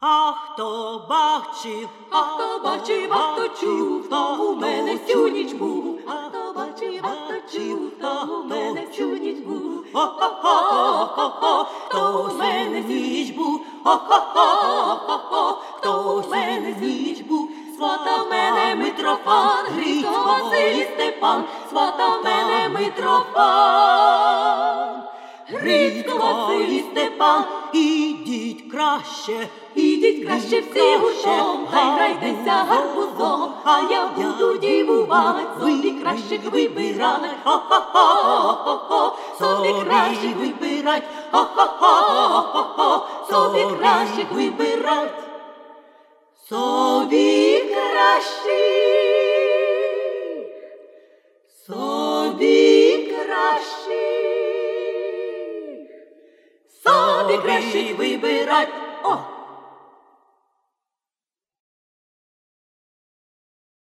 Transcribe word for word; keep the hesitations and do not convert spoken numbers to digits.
А хто бачив, а хто бачив, а хто чув, то у мене всю ніч був. А хто бачив, а хто чув, то у мене всю ніч був. Хо-хо-хо-хо-хо, хто у мене ніч був. Хо-хо-хо-хо-хо, хто у мене ніч був. Сватав мене Митрофан, Грицько Василь Степан. Сватав мене Митрофан, Грицько Василь Степан. Ідіть краще, ідіть краще всі гуртом, та й грайтеся гарбузом, а я буду дівувати, собі кращих вибирать. Хо-хо-хо-хо-хо, собі кращих вибирать. Хо-хо-хо-хо-хо, собі кращих вибирать. Собі кращих, собі кращих, собі кращих вибирать. О!